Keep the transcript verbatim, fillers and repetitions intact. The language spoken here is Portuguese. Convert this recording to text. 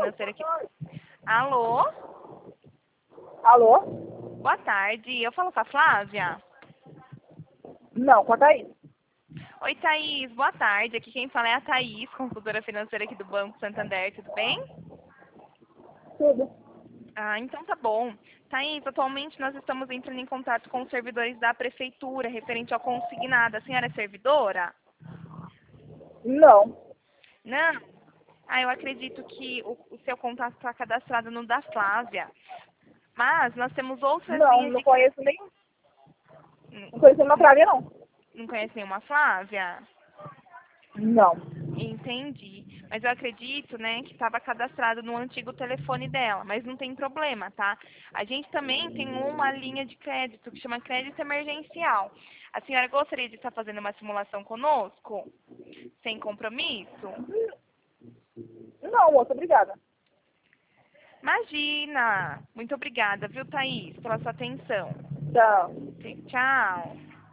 financeira aqui. Alô? Alô? Boa tarde. Eu falo com a Flávia? Não, conta aí. Oi, Thaís. Boa tarde. Aqui quem fala é a Thaís, consultora financeira aqui do Banco Santander. Tudo bem? Tudo. Ah, então tá bom. Thaís, atualmente nós estamos entrando em contato com os servidores da prefeitura referente ao consignado. A senhora é servidora? Não. Não? Ah, eu acredito que o, o seu contato está cadastrado no da Flávia. Mas nós temos outras Não, linhas não de... conheço nem. Não, Não conheço uma Flávia, não. não conhece nenhuma Flávia? Não. Entendi. Mas eu acredito, né, que estava cadastrado no antigo telefone dela, mas não tem problema, tá? A gente também tem uma linha de crédito que chama crédito emergencial. A senhora gostaria de estar fazendo uma simulação conosco? Sem compromisso? Não, moça, obrigada. Imagina! Muito obrigada, viu, Thaís, pela sua atenção. Tchau. Tchau.